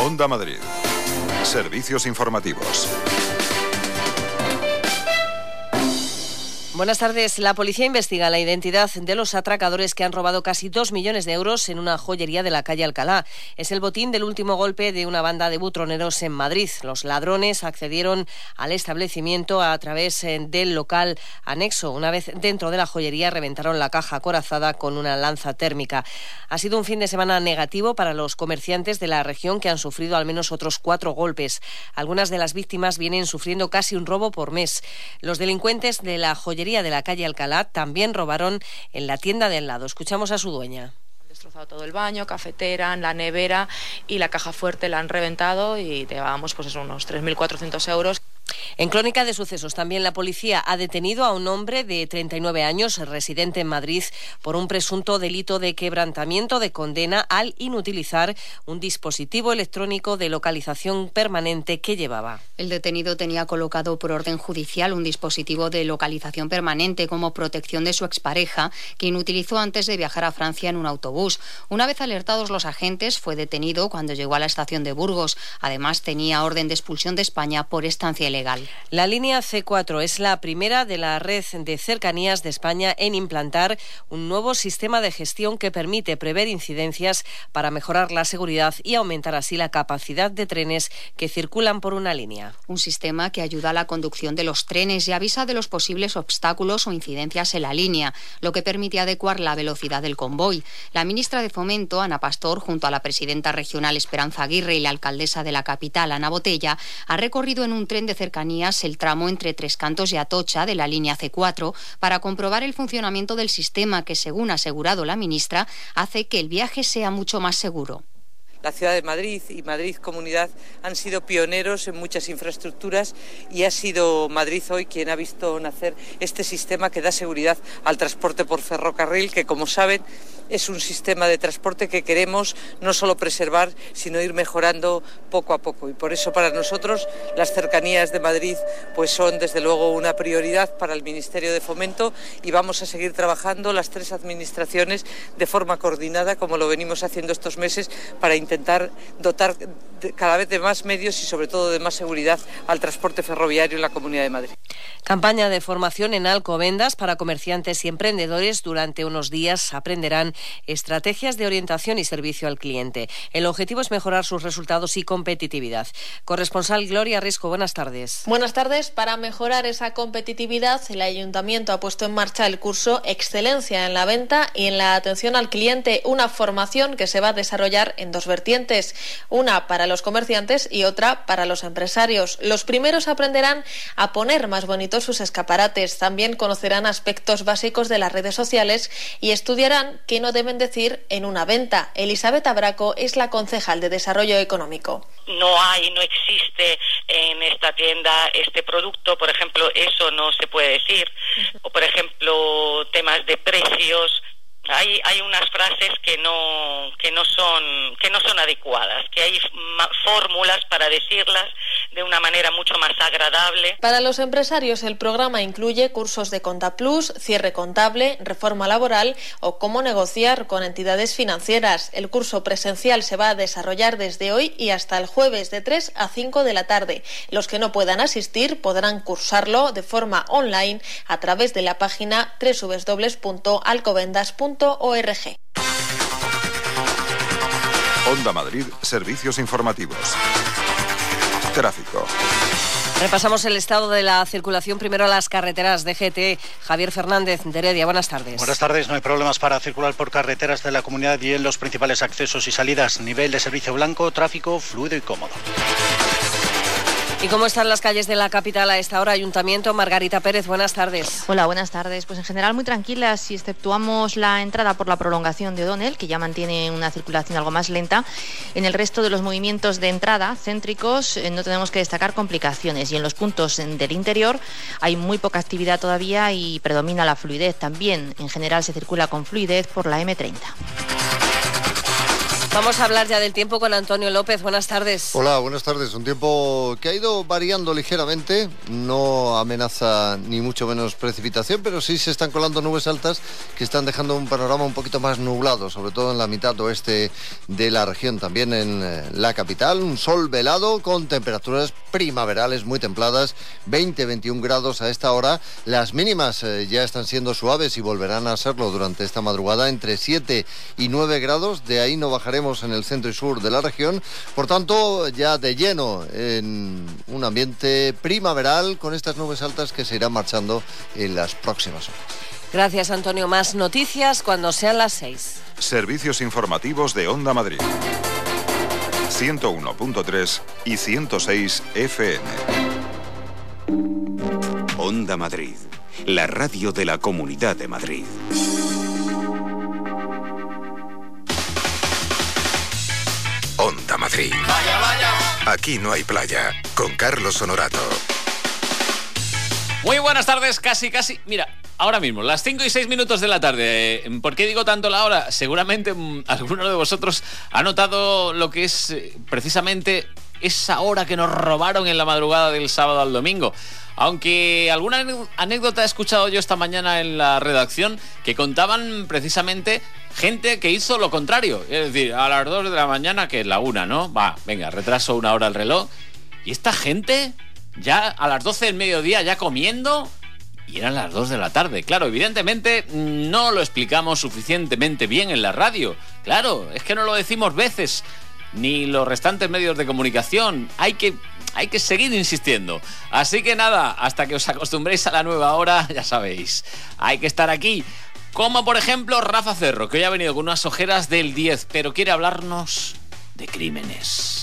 Onda Madrid. Servicios informativos. Buenas tardes. La policía investiga la identidad de los atracadores que han robado casi 2 millones de euros en una joyería de la calle Alcalá. Es el botín del último golpe de una banda de butroneros en Madrid. Los ladrones accedieron al establecimiento a través del local anexo. Una vez dentro de la joyería, reventaron la caja acorazada con una lanza térmica. Ha sido un fin de semana negativo para los comerciantes de la región, que han sufrido al menos otros 4 golpes. Algunas de las víctimas vienen sufriendo casi un robo por mes. Los delincuentes de la joyería de la calle Alcalá también robaron en la tienda de al lado. Escuchamos a su dueña. Han destrozado todo el baño, cafetera, la nevera y la caja fuerte la han reventado y llevábamos unos 3.400 euros. En Crónica de Sucesos también la policía ha detenido a un hombre de 39 años, residente en Madrid, por un presunto delito de quebrantamiento de condena al inutilizar un dispositivo electrónico de localización permanente que llevaba. El detenido tenía colocado por orden judicial un dispositivo de localización permanente como protección de su expareja, que inutilizó antes de viajar a Francia en un autobús. Una vez alertados los agentes, fue detenido cuando llegó a la estación de Burgos. Además, tenía orden de expulsión de España por estancia ilegal. La línea C4 es la primera de la red de cercanías de España en implantar un nuevo sistema de gestión que permite prever incidencias para mejorar la seguridad y aumentar así la capacidad de trenes que circulan por una línea. Un sistema que ayuda a la conducción de los trenes y avisa de los posibles obstáculos o incidencias en la línea, lo que permite adecuar la velocidad del convoy. La ministra de Fomento, Ana Pastor, junto a la presidenta regional Esperanza Aguirre y la alcaldesa de la capital, Ana Botella, ha recorrido en un tren de cercanías el tramo entre Tres Cantos y Atocha de la línea C4 para comprobar el funcionamiento del sistema que, según ha asegurado la ministra, hace que el viaje sea mucho más seguro. La ciudad de Madrid y Madrid Comunidad han sido pioneros en muchas infraestructuras y ha sido Madrid hoy quien ha visto nacer este sistema que da seguridad al transporte por ferrocarril, que, como saben, es un sistema de transporte que queremos no solo preservar, sino ir mejorando poco a poco. Y por eso para nosotros las cercanías de Madrid son desde luego una prioridad para el Ministerio de Fomento, y vamos a seguir trabajando las 3 administraciones de forma coordinada, como lo venimos haciendo estos meses, para intentar dotar cada vez de más medios y sobre todo de más seguridad al transporte ferroviario en la Comunidad de Madrid. Campaña de formación en Alcobendas para comerciantes y emprendedores. Durante unos días aprenderán estrategias de orientación y servicio al cliente. El objetivo es mejorar sus resultados y competitividad. Corresponsal Gloria Risco, buenas tardes. Buenas tardes. Para mejorar esa competitividad, el Ayuntamiento ha puesto en marcha el curso Excelencia en la Venta y en la Atención al Cliente, una formación que se va a desarrollar en 2 vertientes, una para los comerciantes y otra para los empresarios. Los primeros aprenderán a poner más bonitos sus escaparates, también conocerán aspectos básicos de las redes sociales y estudiarán qué no deben decir en una venta. Elizabeth Abraco es la concejal de Desarrollo Económico. No existe en esta tienda este producto, por ejemplo, eso no se puede decir, o por ejemplo, temas de precios. Hay unas frases que no son adecuadas, que hay fórmulas para decirlas de una manera mucho más agradable. Para los empresarios, el programa incluye cursos de Contaplus, cierre contable, reforma laboral o cómo negociar con entidades financieras. El curso presencial se va a desarrollar desde hoy y hasta el jueves de 3 a 5 de la tarde. Los que no puedan asistir podrán cursarlo de forma online a través de la página www.alcobendas.org. Onda Madrid, servicios informativos. Tráfico. Repasamos el estado de la circulación. Primero a las carreteras de GT. Javier Fernández de Heredia, buenas tardes. Buenas tardes. No hay problemas para circular por carreteras de la comunidad y en los principales accesos y salidas. Nivel de servicio blanco, tráfico fluido y cómodo. ¿Y cómo están las calles de la capital a esta hora? Ayuntamiento, Margarita Pérez, buenas tardes. Hola, buenas tardes. Pues en general muy tranquilas, si exceptuamos la entrada por la prolongación de O'Donnell, que ya mantiene una circulación algo más lenta. En el resto de los movimientos de entrada céntricos no tenemos que destacar complicaciones, y en los puntos del interior hay muy poca actividad todavía y predomina la fluidez. También en general se circula con fluidez por la M30. Vamos a hablar ya del tiempo con Antonio López. Buenas tardes. Hola, buenas tardes. Un tiempo que ha ido variando ligeramente. No amenaza ni mucho menos precipitación, pero sí se están colando nubes altas que están dejando un panorama un poquito más nublado, sobre todo en la mitad oeste de la región. También en la capital, un sol velado con temperaturas primaverales muy templadas, 20-21 grados a esta hora. Las mínimas ya están siendo suaves y volverán a serlo durante esta madrugada, entre 7 y 9 grados. De ahí no bajaremos en el centro y sur de la región, por tanto ya de lleno en un ambiente primaveral con estas nubes altas que se irán marchando en las próximas horas. Gracias, Antonio. Más noticias cuando sean las 6. Servicios informativos de Onda Madrid. 101.3 y 106 FM. Onda Madrid, la radio de la Comunidad de Madrid. Onda Madrid. Vaya, vaya. Aquí no hay playa. Con Carlos Honorato. Muy buenas tardes, casi. Mira, ahora mismo, las 5 y 6 minutos de la tarde. ¿Por qué digo tanto la hora? Seguramente alguno de vosotros ha notado lo que es precisamente esa hora que nos robaron en la madrugada del sábado al domingo. Aunque alguna anécdota he escuchado yo esta mañana en la redacción que contaban precisamente gente que hizo lo contrario. Es decir, a las 2 de la mañana, que es la 1, ¿no? Venga, retraso 1 hora el reloj. Y esta gente, ya a las 12 del mediodía, ya comiendo, y eran las 2 de la tarde. Claro, evidentemente no lo explicamos suficientemente bien en la radio. Claro, es que no lo decimos veces, ni los restantes medios de comunicación. Hay que seguir insistiendo. Así que nada, hasta que os acostumbréis a la nueva hora, ya sabéis, hay que estar aquí. Como por ejemplo Rafa Cerro, que hoy ha venido con unas ojeras del 10, pero quiere hablarnos de crímenes.